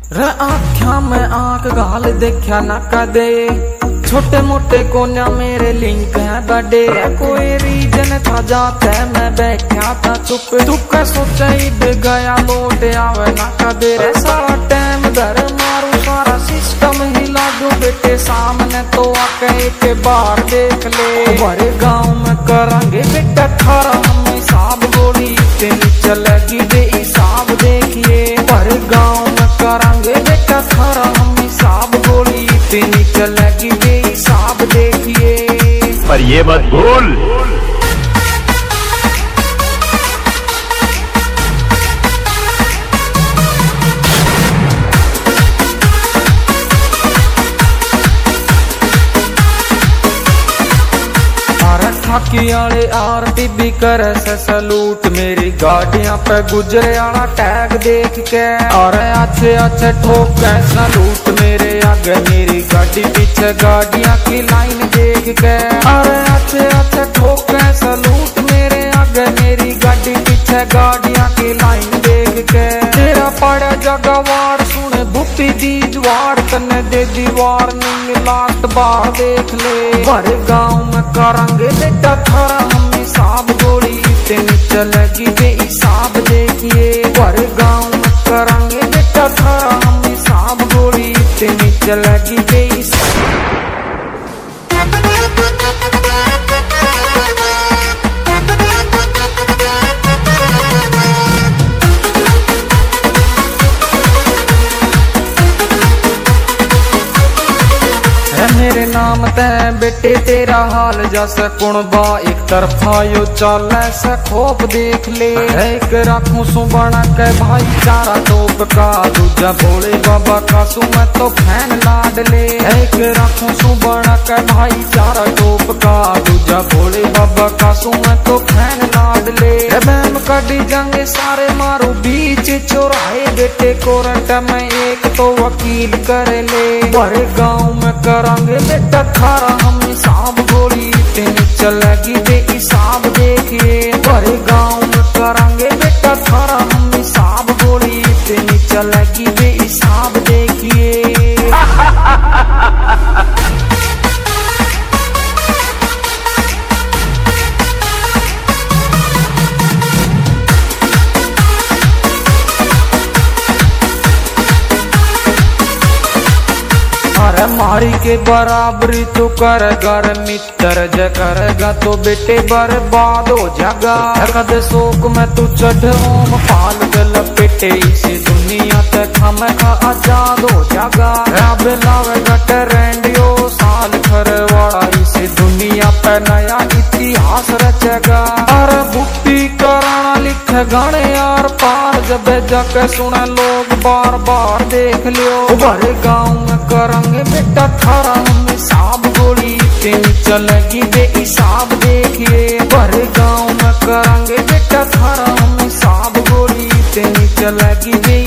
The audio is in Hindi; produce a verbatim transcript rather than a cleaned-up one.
रे आख्या में आंख गाल देखा न कदे, छोटे मोटे कोन्या मेरे लिंक है बड़े। कोई रीजन था जाते मैं बैठा था चुप चुप सोचा गया लौट आवे न कदे। रे सारा टाइम घर मारू सारा सिस्टम ही लागू बेटे सामने तो आके के बाहर देख ले। बड़े गाँव में करांगे बेटा थारा हम हिसाब गोली तेरी चलेगी बे हिसाब देखिए। बड़े गाँव में करांगे बेटा थारा हम हिसाब गोली तेरी चलेगी बे हिसाब देखिए। पर ये मत भूल खाकी आले आर टीबी करे से सलूट, मेरी गाड़ियां पे गुजरे आला टैग देख के। और अच्छे अच्छे ठोक के सलूट मेरे आगे मेरी गाड़ी पीछे गाड़ियां की लाइन देख के। और अच्छे अच्छे ठोक के सलूट मेरे आगे मेरी गाड़ी पीछे गाड़ियां की लाइन देख के। तेरा पड़ा जगवार सुने बुप्पी दी ज्वार तने दे दीवार नहीं लास्ट बार देख ले। बड़े गाँव में करांगे बेटा थारा हम हिसाब गोली तेनी चलेगी बे हिसाब देखिए। बड़े गाँव में करांगे बेटा थारा हम हिसाब गोली तेनी चलेगी बे हिसाब। मेरे नाम ते बेटे तेरा हाल जैसे कुणबा एक तरफा यो चल से खोप देख ले। एक रखू सु बना के भाईचारा टोप का, दूजा भोले बाबा का सु मैं तो फैन लाड ले। एक रखू सु बना के भाईचारा टोप का, दूजा भोले बाबा का सु मैं तो फैन लाड ले। बैम कड़ी जंगे सारे मारू बीच चौराहे बेटे कोरट में एक तो वकील कर ले। बड़े गाँव में करांगे बेटा थारा हम हिसाब गोली तेनी चलेगी बे हिसाब देखिए। बड़े गाँव में करांगे बेटा थारा हम हिसाब गोली तेनी चलेगी बे हिसाब देखिए। अरे मारी के बराबरी तो कर कर मित्र ज करेगा तो बेटे बर्बाद हो जाएगा। कद शोक में तू चढ़ ओम पाल के लपेटे इसी दुनिया तक हमें आजाद हो जाएगा। अब लावेगा ट्रेंडियो साल खरवाड़ा इसी दुनिया पे नया इतिहास रचेगा। अरे भुक्ति कराना लिखे गाने यार पार जब जाके सुने लोग बार बार देख लियो। बड़े गाँव में करांगे बेटा थारा हम हिसाब गोली तेनी चलेगी बे हिसाब देखिए। बड़े गाँव में करांगे बेटा थारा हम हिसाब गोली तेनी चलेगी बे